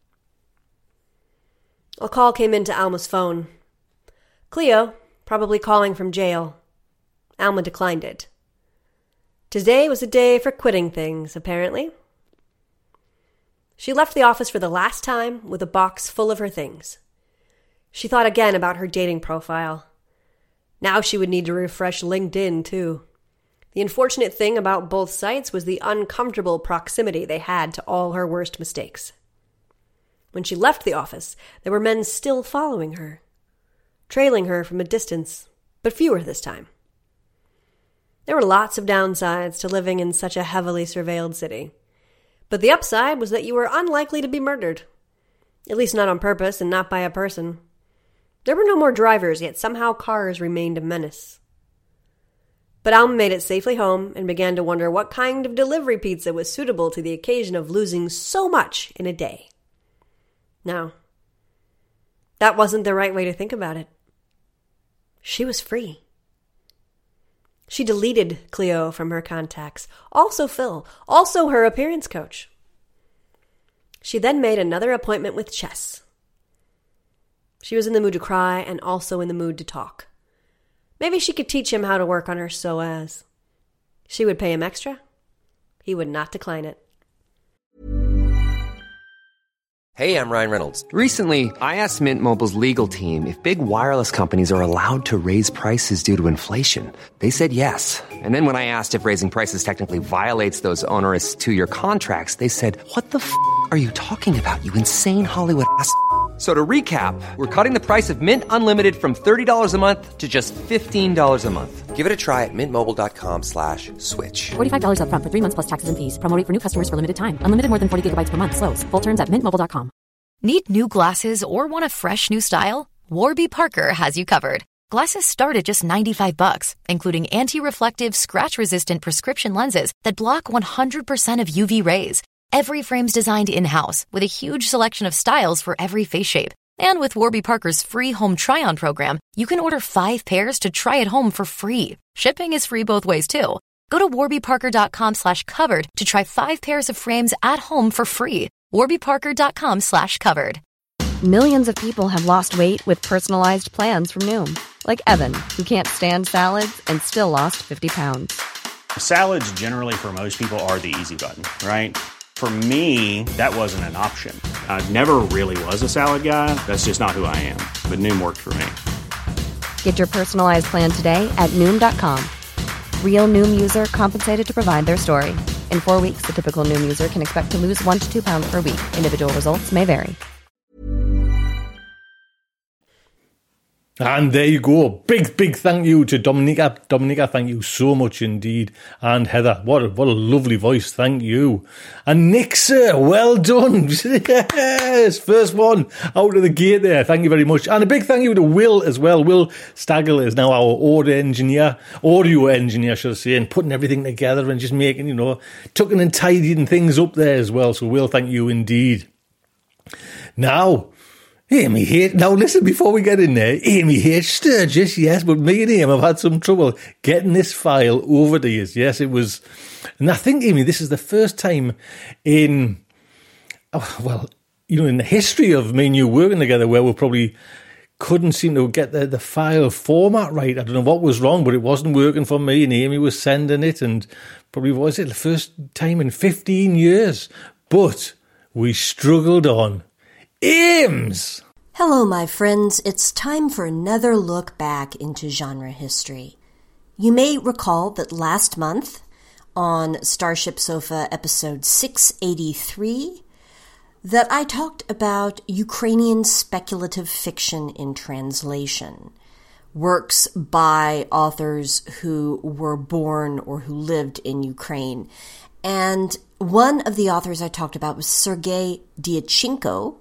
A call came into Alma's phone. Cleo, probably calling from jail. Alma declined it. Today was a day for quitting things, apparently. She left the office for the last time with a box full of her things. She thought again about her dating profile. Now she would need to refresh LinkedIn, too. The unfortunate thing about both sites was the uncomfortable proximity they had to all her worst mistakes. When she left the office, there were men still following her, trailing her from a distance, but fewer this time. There were lots of downsides to living in such a heavily surveilled city. But the upside was that you were unlikely to be murdered. At least not on purpose and not by a person. There were no more drivers, yet somehow cars remained a menace. But Alma made it safely home and began to wonder what kind of delivery pizza was suitable to the occasion of losing so much in a day. No, that wasn't the right way to think about it. She was free. She deleted Cleo from her contacts, also Phil, also her appearance coach. She then made another appointment with Chess. She was in the mood to cry and also in the mood to talk. Maybe she could teach him how to work on her S O A S. She would pay him extra. He would not decline it. Hey, I'm Ryan Reynolds. Recently, I asked Mint Mobile's legal team if big wireless companies are allowed to raise prices due to inflation. They said yes. And then when I asked if raising prices technically violates those onerous two-year contracts, they said, what the f*** are you talking about, you insane Hollywood ass f- So to recap, we're cutting the price of Mint Unlimited from thirty dollars a month to just fifteen dollars a month. Give it a try at mintmobile.com slash switch. forty-five dollars up front for three months plus taxes and fees. Promo rate for new customers for limited time. Unlimited more than forty gigabytes per month. Slows full terms at mint mobile dot com. Need new glasses or want a fresh new style? Warby Parker has you covered. Glasses start at just ninety-five bucks, including anti-reflective, scratch-resistant prescription lenses that block one hundred percent of U V rays. Every frame's designed in-house with a huge selection of styles for every face shape. And with Warby Parker's free home try-on program, you can order five pairs to try at home for free. Shipping is free both ways, too. Go to warbyparker.com slash covered to try five pairs of frames at home for free. warbyparker.com slash covered. Millions of people have lost weight with personalized plans from Noom. Like Evan, who can't stand salads and still lost fifty pounds. Salads generally for most people are the easy button, right? For me, that wasn't an option. I never really was a salad guy. That's just not who I am. But Noom worked for me. Get your personalized plan today at Noom dot com. Real Noom user compensated to provide their story. In four weeks, the typical Noom user can expect to lose one to two pounds per week. Individual results may vary. And there you go. Big, big thank you to Dominica. Dominica, thank you so much indeed. And Heather, what a, what a lovely voice. Thank you. And Nick, sir, well done. Yes, first one out of the gate there. Thank you very much. And a big thank you to Will as well. Will Staggle is now our audio engineer, audio engineer, should I say, and putting everything together and just making, you know, tucking and tidying things up there as well. So Will, thank you indeed. Now, Amy H. Now listen, before we get in there, Amy H. Sturgis, yes, but me and him have had some trouble getting this file over to you. Yes, it was, and I think, Amy, this is the first time in, oh, well, you know, in the history of me and you working together where we probably couldn't seem to get the, the file format right. I don't know what was wrong, but it wasn't working for me, and Amy was sending it, and probably was it the first time in fifteen years, but we struggled on. Ames! Hello, my friends. It's time for another look back into genre history. You may recall that last month, on Starship Sofa episode six eighty-three, that I talked about Ukrainian speculative fiction in translation, works by authors who were born or who lived in Ukraine. And one of the authors I talked about was Sergei Dyachenko,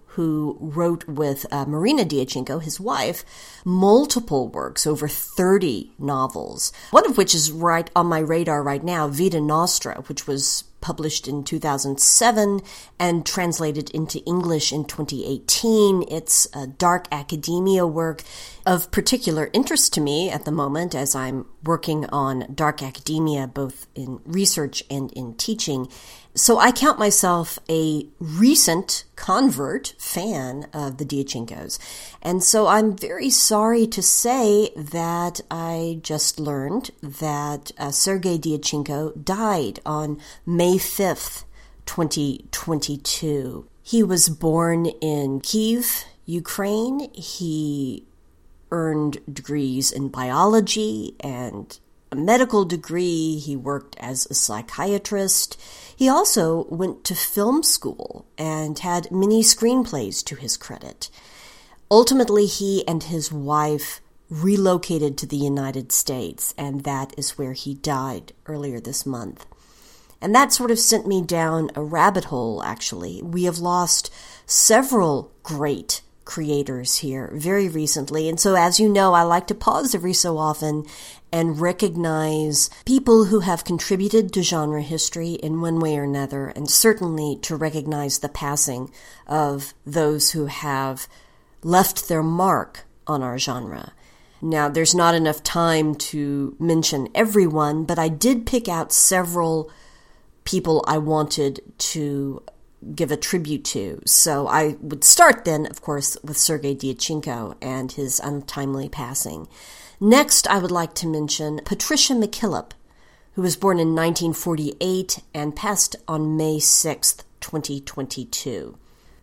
who wrote with uh, Marina Diachinko, his wife, multiple works, over thirty novels, one of which is right on my radar right now, Vita Nostra, which was published in two thousand seven and translated into English in twenty eighteen. It's a dark academia work of particular interest to me at the moment as I'm working on dark academia both in research and in teaching. So I count myself a recent convert fan of the Diachinkos. And so I'm very sorry to say that I just learned that uh, Sergei Diachinko died on May fifth, twenty twenty-two. He was born in Kyiv, Ukraine. He earned degrees in biology and a medical degree. He worked as a psychiatrist. He also went to film school and had many screenplays to his credit. Ultimately, he and his wife relocated to the United States, and that is where he died earlier this month. And that sort of sent me down a rabbit hole, actually. We have lost several great creators here very recently. And so, as you know, I like to pause every so often and recognize people who have contributed to genre history in one way or another, and certainly to recognize the passing of those who have left their mark on our genre. Now, there's not enough time to mention everyone, but I did pick out several people I wanted to give a tribute to. So I would start then, of course, with Sergei Diachinko and his untimely passing. Next, I would like to mention Patricia McKillop, who was born in nineteen forty-eight and passed on May sixth, twenty twenty-two.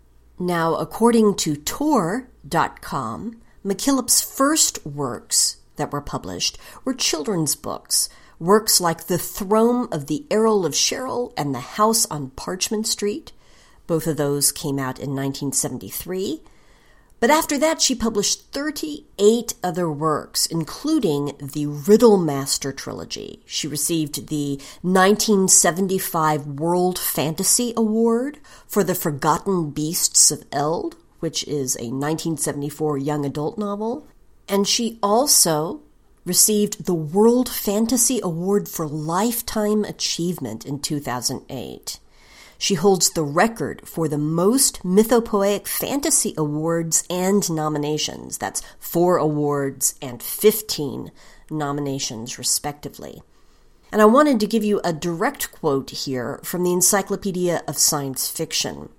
Now, according to Tor dot com, McKillop's first works that were published were children's books, works like The Throne of the Earl of Sherrill and The House on Parchment Street. Both of those came out in nineteen seventy-three. But after that, she published thirty-eight other works, including the Riddlemaster trilogy. She received the nineteen seventy-five World Fantasy Award for The Forgotten Beasts of Eld, which is a nineteen seventy-four young adult novel. And she also received the World Fantasy Award for Lifetime Achievement in two thousand eight. She holds the record for the most mythopoeic fantasy awards and nominations. That's four awards and fifteen nominations, respectively. And I wanted to give you a direct quote here from the Encyclopedia of Science Fiction.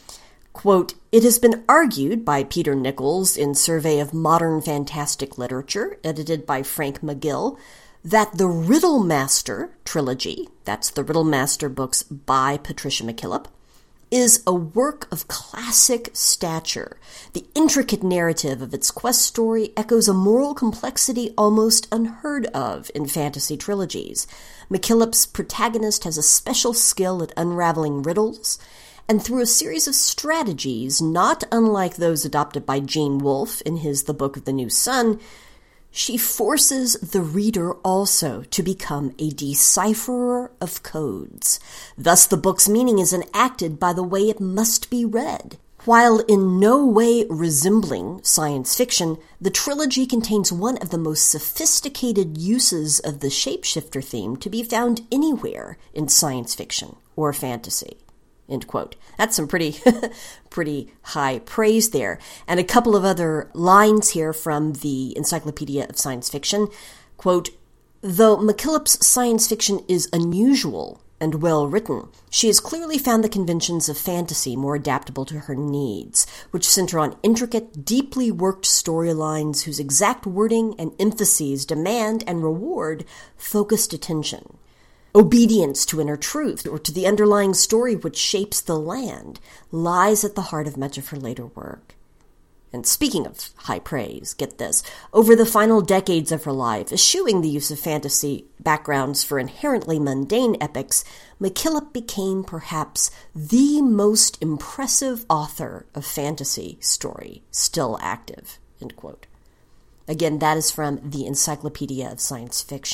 Quote, "It has been argued by Peter Nichols in Survey of Modern Fantastic Literature, edited by Frank McGill, that the Riddlemaster trilogy," that's the Riddlemaster books by Patricia McKillop, "is a work of classic stature. The intricate narrative of its quest story echoes a moral complexity almost unheard of in fantasy trilogies. McKillop's protagonist has a special skill at unraveling riddles, and through a series of strategies not unlike those adopted by Gene Wolfe in his The Book of the New Sun, she forces the reader also to become a decipherer of codes. Thus the book's meaning is enacted by the way it must be read. While in no way resembling science fiction, the trilogy contains one of the most sophisticated uses of the shapeshifter theme to be found anywhere in science fiction or fantasy." End quote. That's some pretty, pretty high praise there. And a couple of other lines here from the Encyclopedia of Science Fiction. Quote, "Though McKillop's science fiction is unusual and well written, she has clearly found the conventions of fantasy more adaptable to her needs, which center on intricate, deeply worked storylines whose exact wording and emphases demand and reward focused attention. Obedience to inner truth, or to the underlying story which shapes the land, lies at the heart of much of her later work." And speaking of high praise, get this, over the final decades of her life, eschewing the use of fantasy backgrounds for inherently mundane epics, McKillop became perhaps the most impressive author of fantasy story still active. End quote. Again, that is from the Encyclopedia of Science Fiction.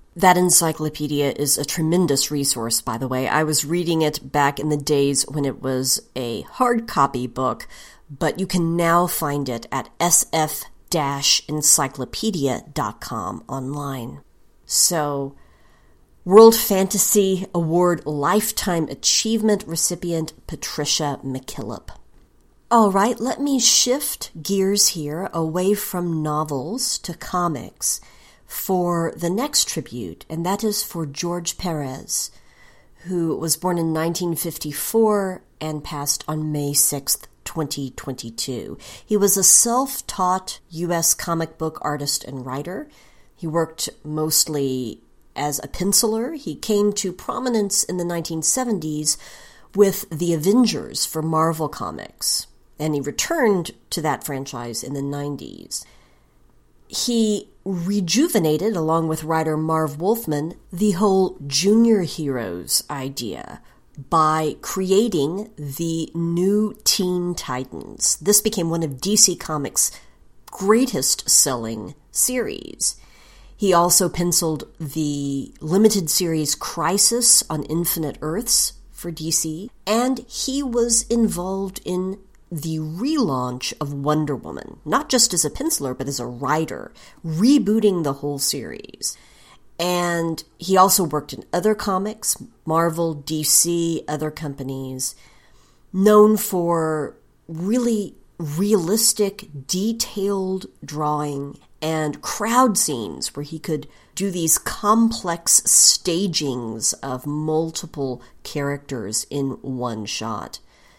That encyclopedia is a tremendous resource, by the way. I was reading it back in the days when it was a hard copy book, but you can now find it at s f dash encyclopedia dot com online. So, World Fantasy Award Lifetime Achievement recipient Patricia McKillop. All right, let me shift gears here away from novels to comics for the next tribute, and that is for George Perez, who was born in nineteen fifty-four and passed on May sixth, twenty twenty-two. He was a self-taught U S comic book artist and writer. He worked mostly as a penciler. He came to prominence in the nineteen seventies with The Avengers for Marvel Comics, and he returned to that franchise in the nineties. He rejuvenated, along with writer Marv Wolfman, the whole junior heroes idea by creating the new Teen Titans. This became one of D C Comics' greatest-selling series. He also penciled the limited series Crisis on Infinite Earths for D C, and he was involved in the relaunch of Wonder Woman, not just as a penciler, but as a writer, rebooting the whole series. And he also worked in other comics, Marvel, D C, other companies, known for really realistic, detailed drawing and crowd scenes where he could do these complex stagings of multiple characters in one shot.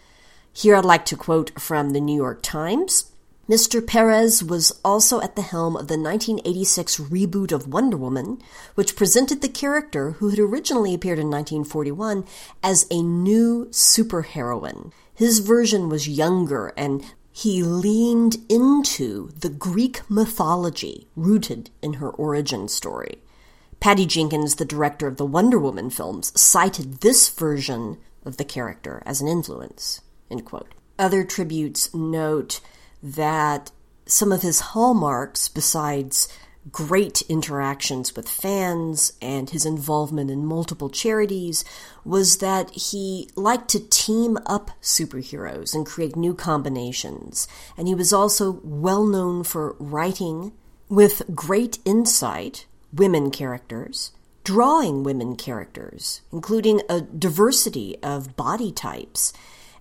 Here I'd like to quote from the New York Times. Mister Perez was also at the helm of the nineteen eighty-six reboot of Wonder Woman, which presented the character, who had originally appeared in nineteen forty-one, as a new superheroine. His version was younger, and he leaned into the Greek mythology rooted in her origin story. Patty Jenkins, the director of the Wonder Woman films, cited this version of the character as an influence. End quote. Other tributes note that some of his hallmarks, besides great interactions with fans and his involvement in multiple charities, was that he liked to team up superheroes and create new combinations. And he was also well known for writing with great insight women characters, drawing women characters, including a diversity of body types,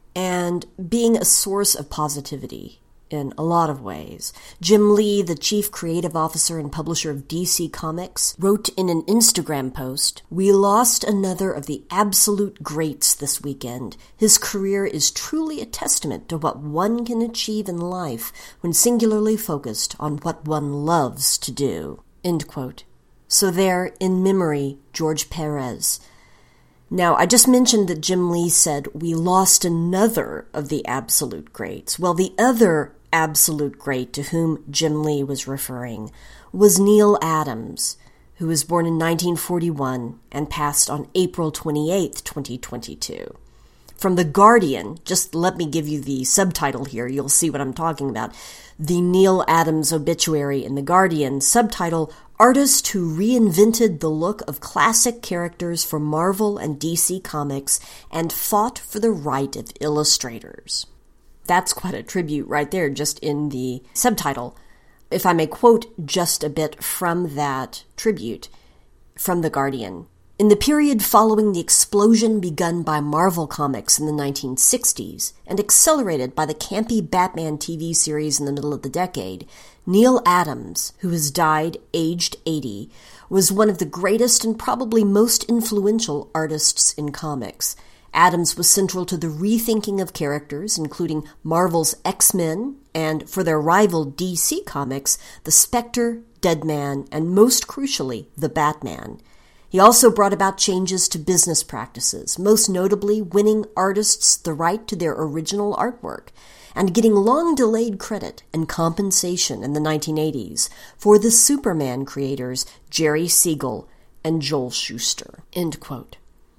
and being a source of positivity in a lot of ways. Jim Lee, the chief creative officer and publisher of D C Comics, wrote in an Instagram post, "We lost another of the absolute greats this weekend. His career is truly a testament to what one can achieve in life when singularly focused on what one loves to do." End quote. So there, in memory, George Perez. Now, I just mentioned that Jim Lee said we lost another of the absolute greats. Well, the other absolute great to whom Jim Lee was referring was Neal Adams, who was born in nineteen forty-one and passed on April twenty-eighth, twenty twenty-two. From The Guardian, just let me give you the subtitle here, you'll see what I'm talking about. The Neal Adams obituary in The Guardian, subtitle, "Artist who reinvented the look of classic characters for Marvel and D C Comics and fought for the right of illustrators." That's quite a tribute right there, just in the subtitle. If I may quote just a bit from that tribute from The Guardian. In the period following the explosion begun by Marvel Comics in the nineteen sixties and accelerated by the campy Batman T V series in the middle of the decade, Neal Adams, who has died aged eighty, was one of the greatest and probably most influential artists in comics. Adams was central to the rethinking of characters, including Marvel's X-Men and, for their rival D C Comics, the Spectre, Deadman, and most crucially, the Batman. He also brought about changes to business practices, most notably winning artists the right to their original artwork, and getting long-delayed credit and compensation in the nineteen eighties for the Superman creators Jerry Siegel and Joel Shuster. End quote.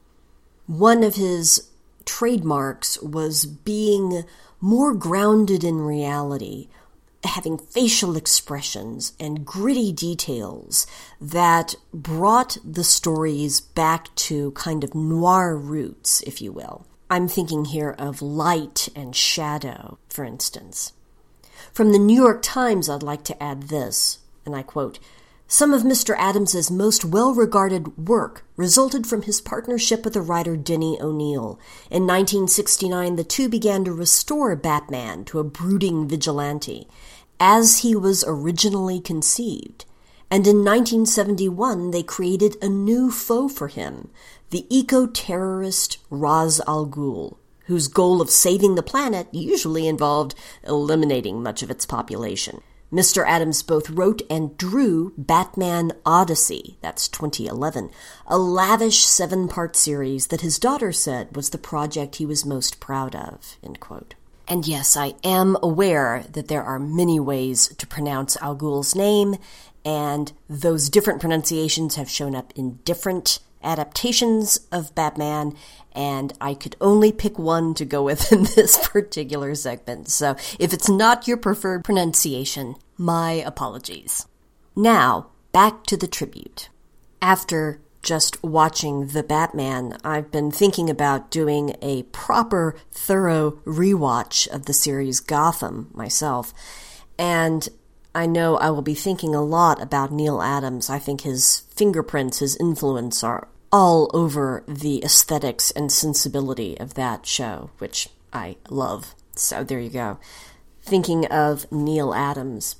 One of his trademarks was being more grounded in reality, having facial expressions and gritty details that brought the stories back to kind of noir roots, if you will. I'm thinking here of light and shadow, for instance. From the New York Times, I'd like to add this, and I quote, "Some of Mister Adams's most well-regarded work resulted from his partnership with the writer Denny O'Neil. In nineteen sixty-nine, the two began to restore Batman to a brooding vigilante, as he was originally conceived. And in nineteen seventy-one, they created a new foe for him, the eco-terrorist Ra's al Ghul, whose goal of saving the planet usually involved eliminating much of its population. Mister Adams both wrote and drew Batman Odyssey, that's twenty eleven, a lavish seven-part series that his daughter said was the project he was most proud of," end quote. And yes, I am aware that there are many ways to pronounce Al Ghul's name, and those different pronunciations have shown up in different adaptations of Batman, and I could only pick one to go with in this particular segment. So if it's not your preferred pronunciation, my apologies. Now, back to the tribute. After just watching The Batman, I've been thinking about doing a proper, thorough rewatch of the series Gotham myself, and I know I will be thinking a lot about Neal Adams. I think his fingerprints, his influence are all over the aesthetics and sensibility of that show, which I love. So there you go. Thinking of Neal Adams.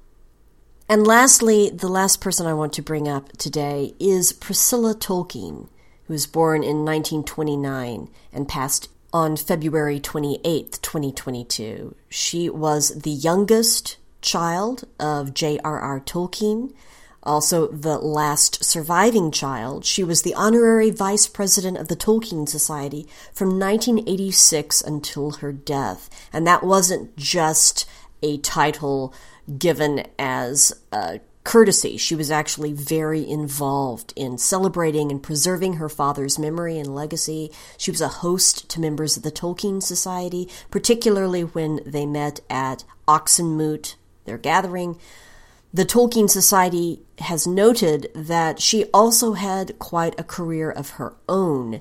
And lastly, the last person I want to bring up today is Priscilla Tolkien, who was born in nineteen twenty-nine and passed on February twenty-eighth, twenty twenty-two. She was the youngest child of J R R Tolkien, also the last surviving child. She was the honorary vice president of the Tolkien Society from nineteen eighty-six until her death. And that wasn't just a title given as a courtesy. She was actually very involved in celebrating and preserving her father's memory and legacy. She was a host to members of the Tolkien Society, particularly when they met at Oxenmoot, their gathering. The Tolkien Society has noted that she also had quite a career of her own.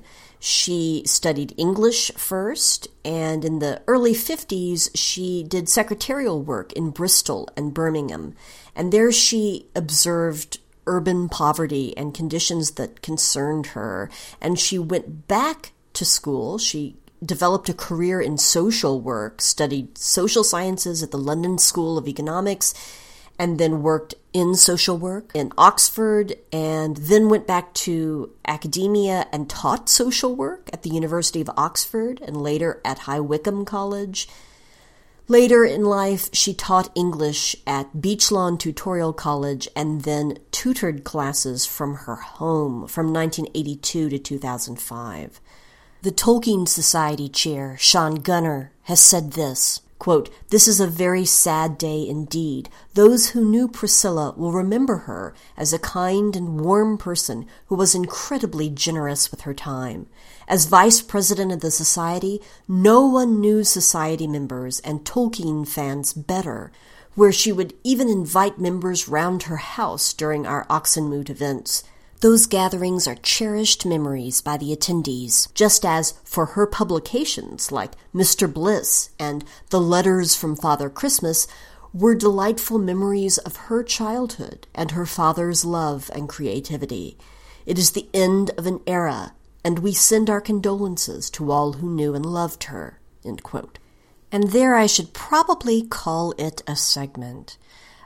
She studied English first, and in the early fifties, she did secretarial work in Bristol and Birmingham. And there she observed urban poverty and conditions that concerned her. And she went back to school. She developed a career in social work, studied social sciences at the London School of Economics, and then worked in social work in Oxford, and then went back to academia and taught social work at the University of Oxford and later at High Wycombe College. Later in life, she taught English at Beachlawn Tutorial College and then tutored classes from her home from nineteen eighty-two to two thousand five. The Tolkien Society chair, Sean Gunner, has said this, quote, "This is a very sad day indeed. Those who knew Priscilla will remember her as a kind and warm person who was incredibly generous with her time. As vice president of the society, no one knew society members and Tolkien fans better, where she would even invite members round her house during our Oxenmoot events. Those gatherings are cherished memories by the attendees, just as for her publications like Mister Bliss and The Letters from Father Christmas were delightful memories of her childhood and her father's love and creativity. It is the end of an era, and we send our condolences to all who knew and loved her," end quote. And there I should probably call it a segment.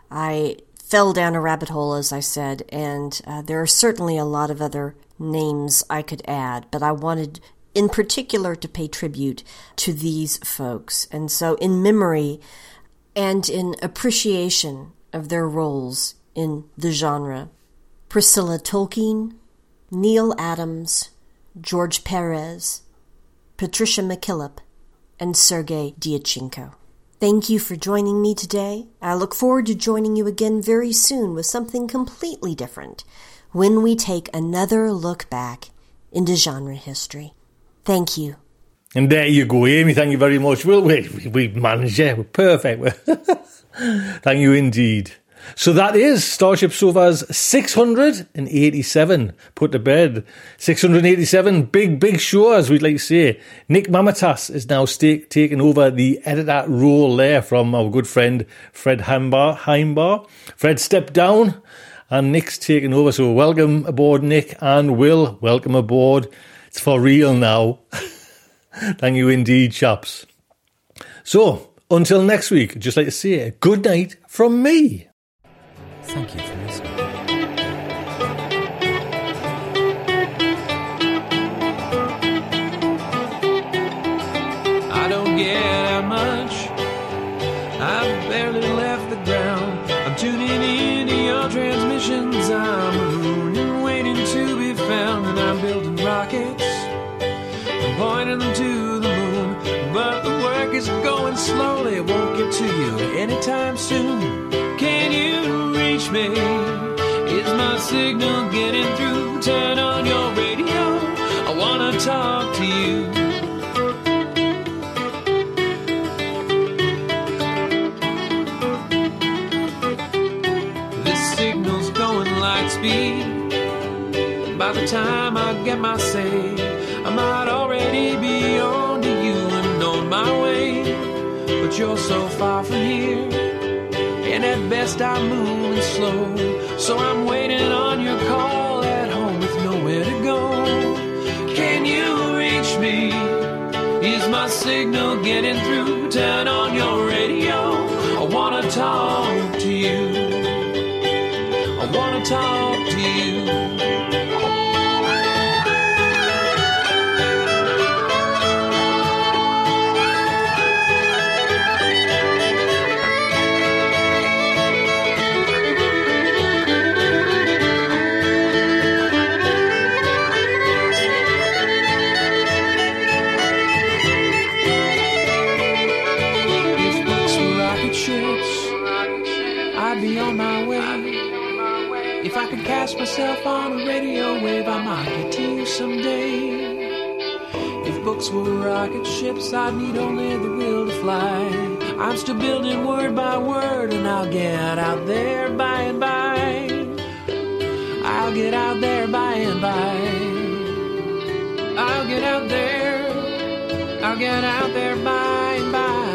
I fell down a rabbit hole, as I said, and uh, there are certainly a lot of other names I could add, but I wanted in particular to pay tribute to these folks. And so in memory and in appreciation of their roles in the genre, Priscilla Tolkien, Neal Adams, George Perez, Patricia McKillop, and Sergei Diachenko. Thank you for joining me today. I look forward to joining you again very soon with something completely different when we take another look back into genre history. Thank you. And there you go, Amy. Thank you very much. We'll, we, we managed it. We're perfect. Thank you indeed. So that is Starship Sofa's six hundred eighty-seven put to bed. six hundred eighty-seven, big, big show, as we'd like to say. Nick Mamatas is now st- taking over the editor role there from our good friend Fred Heimbar. Heimbar. Fred stepped down and Nick's taking over. So welcome aboard, Nick, and Will, welcome aboard. It's for real now. Thank you indeed, chaps. So, until next week, I'd just like to say good night from me. Thank you for listening. I don't get out much. I've barely left the ground. I'm tuning into your transmissions. I'm mooning, waiting to be found. And I'm building rockets. I'm pointing them to the moon. But the work is going slowly. It won't get to you anytime soon. Can you reach me? Is my signal getting through? Turn on your radio. I wanna talk to you. This signal's going light speed. By the time I get my say, I might already be on to you and on my way. But you're so far from here, and at best I'm moving slow. So I'm waiting on your call at home with nowhere to go. Can you reach me? Is my signal getting through? Turn on your radio. I wanna talk to you. I wanna talk to you. I'd be on my way. If I could cast myself on a radio wave, I might get to you someday. If books were rocket ships, I'd need only the will to fly. I'm still building word by word, and I'll get out there by and by. I'll get out there by and by. I'll get out there. I'll get out there by and by.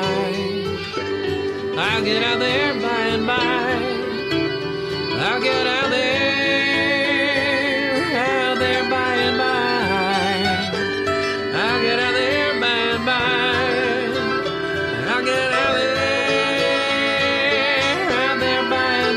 I'll get out there by and by. I'll get out there, out there by and by. I'll get out there by and by. I'll get out there, out there by and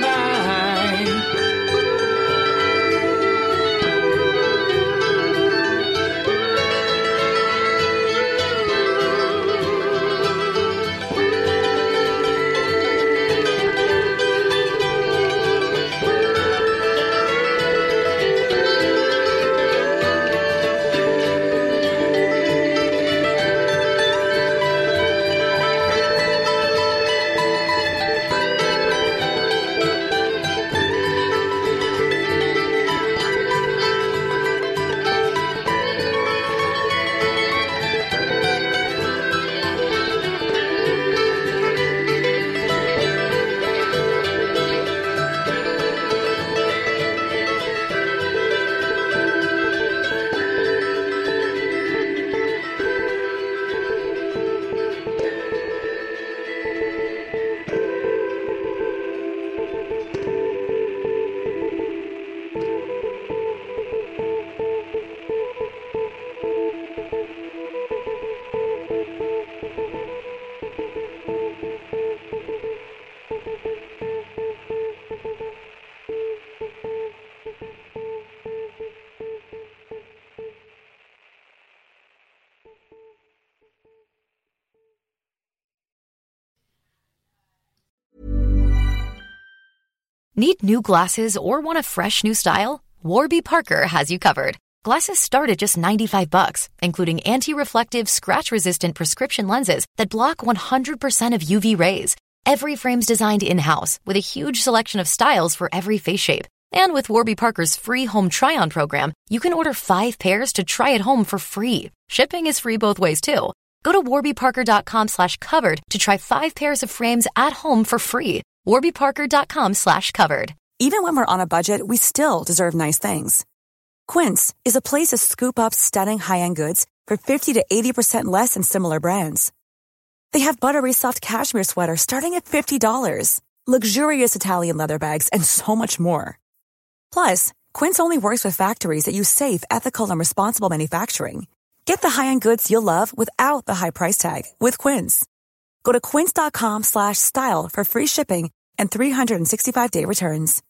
Need new glasses or want a fresh new style? Warby Parker has you covered. Glasses start at just ninety-five bucks, including anti-reflective, scratch-resistant prescription lenses that block one hundred percent of U V rays. Every frame's designed in-house with a huge selection of styles for every face shape. And with Warby Parker's free home try-on program, you can order five pairs to try at home for free. Shipping is free both ways, too. Go to warbyparker.com slash covered to try five pairs of frames at home for free. warbyparker.com slash covered. Even when we're on a budget, we still deserve nice things. Quince is a place to scoop up stunning high-end goods for fifty to eighty percent less than similar brands. They have buttery soft cashmere sweaters starting at fifty dollars, luxurious Italian leather bags, and so much more. Plus, Quince only works with factories that use safe, ethical, and responsible manufacturing. Get the high-end goods you'll love without the high price tag with Quince. Go to quince.com slash style for free shipping and three sixty-five day returns.